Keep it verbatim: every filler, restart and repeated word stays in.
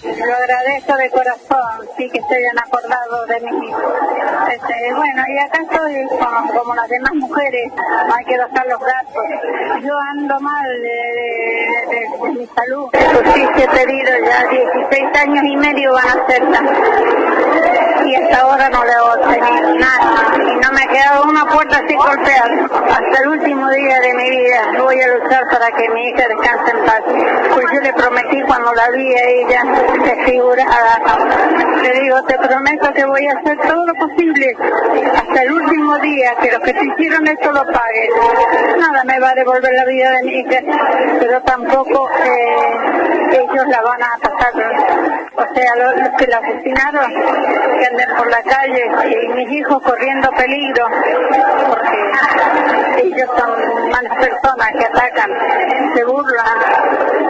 Lo agradezco de corazón, sí que se hayan acordado de mí. Este, bueno, y acá estoy como, como las demás mujeres, no hay que dejar los gastos. Yo ando mal de, de, de, de mi salud. Justicia he pedido ya dieciséis años y medio van a ser y hasta ahora no le he obtenido nada. Y no me ha quedado una puerta sin golpear. Hasta el último día de mi vida voy a luchar para que mi hija descanse en paz. Pues yo le prometí cuando la vi a ella desfigurada, le digo, te prometo que voy a hacer todo lo posible hasta el último día, que los que te hicieron esto lo paguen. Nada me va a devolver la vida de mi hija, pero tampoco eh, ellos la van a pasar. O sea, los, los que la asesinaron, que anden por la calle y mis hijos corriendo peligro, porque ellos son malas personas que atacan, se burlan.